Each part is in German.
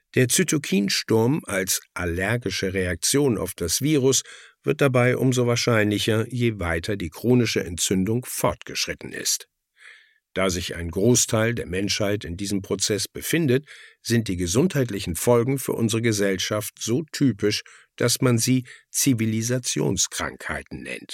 Der Zytokinsturm als allergische Reaktion auf das Virus wird dabei umso wahrscheinlicher, je weiter die chronische Entzündung fortgeschritten ist. Da sich ein Großteil der Menschheit in diesem Prozess befindet, sind die gesundheitlichen Folgen für unsere Gesellschaft so typisch, dass man sie Zivilisationskrankheiten nennt.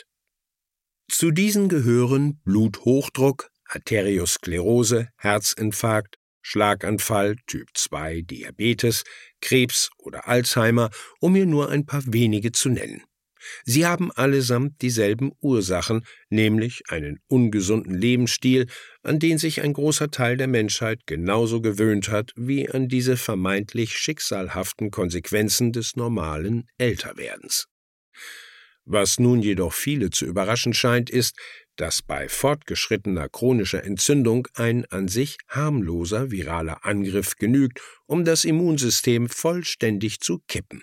Zu diesen gehören Bluthochdruck, Arteriosklerose, Herzinfarkt, Schlaganfall, Typ 2 Diabetes, Krebs oder Alzheimer, um hier nur ein paar wenige zu nennen. Sie haben allesamt dieselben Ursachen, nämlich einen ungesunden Lebensstil, an den sich ein großer Teil der Menschheit genauso gewöhnt hat wie an diese vermeintlich schicksalhaften Konsequenzen des normalen Älterwerdens. Was nun jedoch viele zu überraschen scheint, ist, dass bei fortgeschrittener chronischer Entzündung ein an sich harmloser viraler Angriff genügt, um das Immunsystem vollständig zu kippen.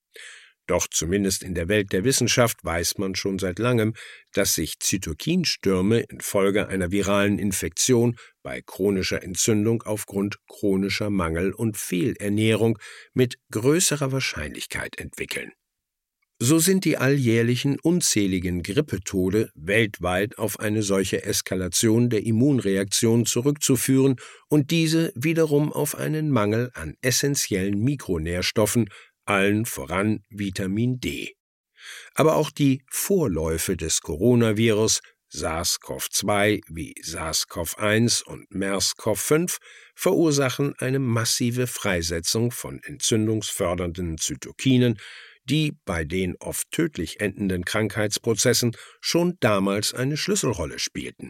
Doch zumindest in der Welt der Wissenschaft weiß man schon seit langem, dass sich Zytokinstürme infolge einer viralen Infektion bei chronischer Entzündung aufgrund chronischer Mangel- und Fehlernährung mit größerer Wahrscheinlichkeit entwickeln. So sind die alljährlichen unzähligen Grippetode weltweit auf eine solche Eskalation der Immunreaktion zurückzuführen und diese wiederum auf einen Mangel an essentiellen Mikronährstoffen, allen voran Vitamin D. Aber auch die Vorläufe des Coronavirus, SARS-CoV-2 wie SARS-CoV-1 und MERS-CoV-5, verursachen eine massive Freisetzung von entzündungsfördernden Zytokinen, die bei den oft tödlich endenden Krankheitsprozessen schon damals eine Schlüsselrolle spielten.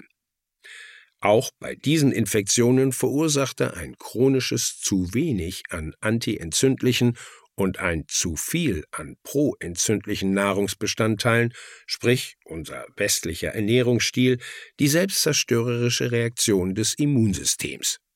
Auch bei diesen Infektionen verursachte ein chronisches zu wenig an antientzündlichen und ein zu viel an proentzündlichen Nahrungsbestandteilen, sprich unser westlicher Ernährungsstil, die selbstzerstörerische Reaktion des Immunsystems.